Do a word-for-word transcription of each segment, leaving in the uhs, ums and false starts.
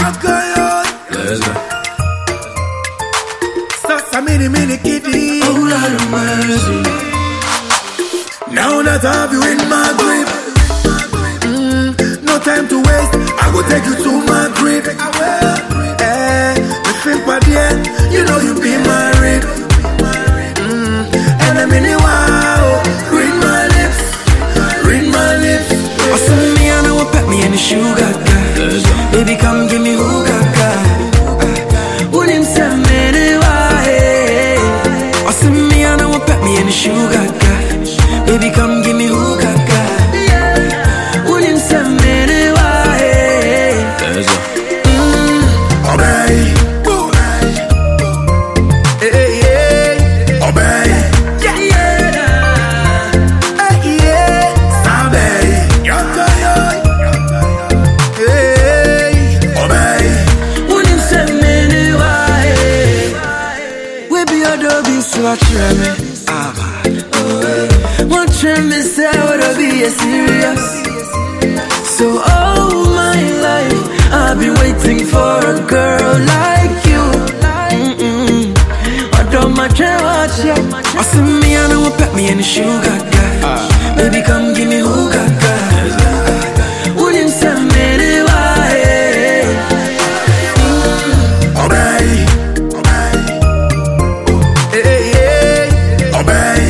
Let's go. Such a mini mini kitty. Oh Lord of mercy. Now that I have you in my grip, mm, no time to waste. I will take you to my grip. Eh, me feel bad, yeah. You know you be my rib. Mm, and I'm in the wow. Read my lips, read my lips. Oh, so me I know pet me in the sugar guy. Baby, come give me hookah guy. Who him say me anyway? Oh, so me I know pet me in the sugar guy. Baby, come give me hookah guy. Who him say me anyway? Mm, obey, hey hey, obey, yeah yeah, hey yeah, obey, hey, obey. Who him say me anyway? We be a doggy so I try me. One trim me say I would be a serious. So all my life I've been waiting for a girl like you. Mm-mm. I don't much watch ya. I see me I know pet me in the sugar guy. Baby, come give me hookah guy. Wouldn't send me anyway. Obey, hey hey, obey.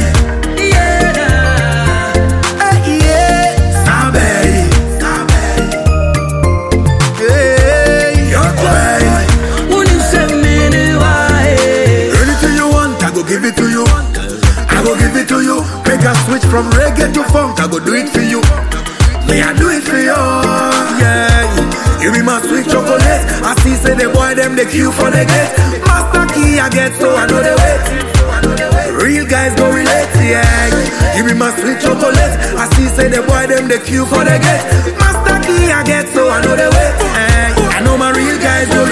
Give it to you, I go give it to you. Make a switch from reggae to funk, I go do it for you. May I do it for you, yeah. You be my sweet chocolate. I see say the boy them the queue for the gate. Master key I get so I know the wait. Real guys go relate, yeah. You be my sweet chocolate. I see say the boy them the queue for the gate. Master key I get so I know the wait. Hey, I know my real guys go relate.